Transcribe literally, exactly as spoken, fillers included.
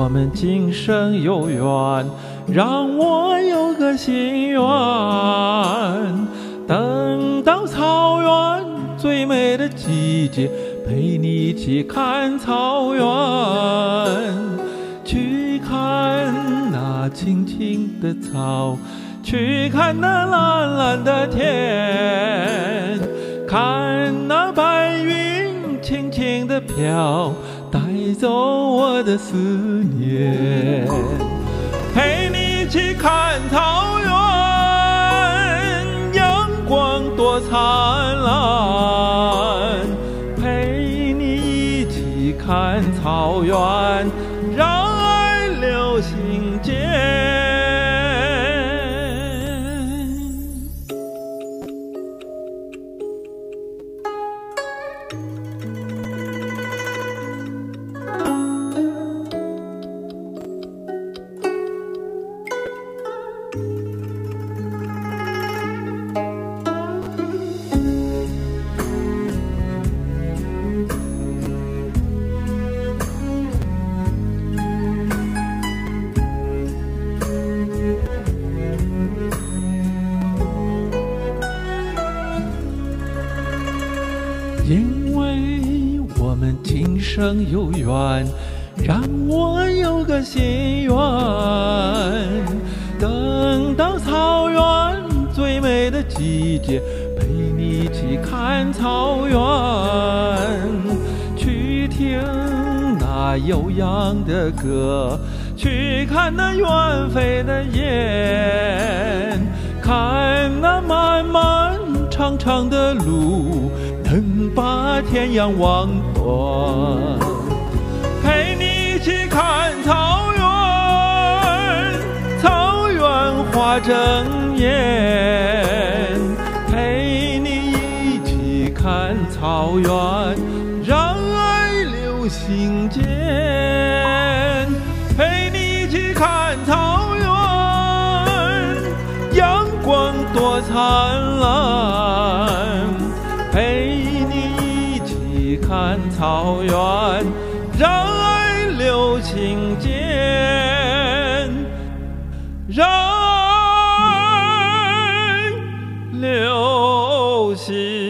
我们今生有缘，让我有个心愿，等到草原最美的季节，陪你一起看草原，去看那青青的草，去看那蓝蓝的天，看那白云轻轻地飘，带走我的思念。陪你一起看草原，阳光多灿烂，陪你一起看草原，让爱流心间。因为我们今生有缘，让我有个心愿，等到草原最美的季节，陪你一起看草原，去听那悠扬的歌，去看那远飞的雁，看那漫漫长长的路，能把天涯望断。陪你一起看草原，草原花争艳，陪你一起看草原，让爱流心间。陪你一起看草原，阳光多灿烂，陪你一起看草原，让爱流心间，让爱流心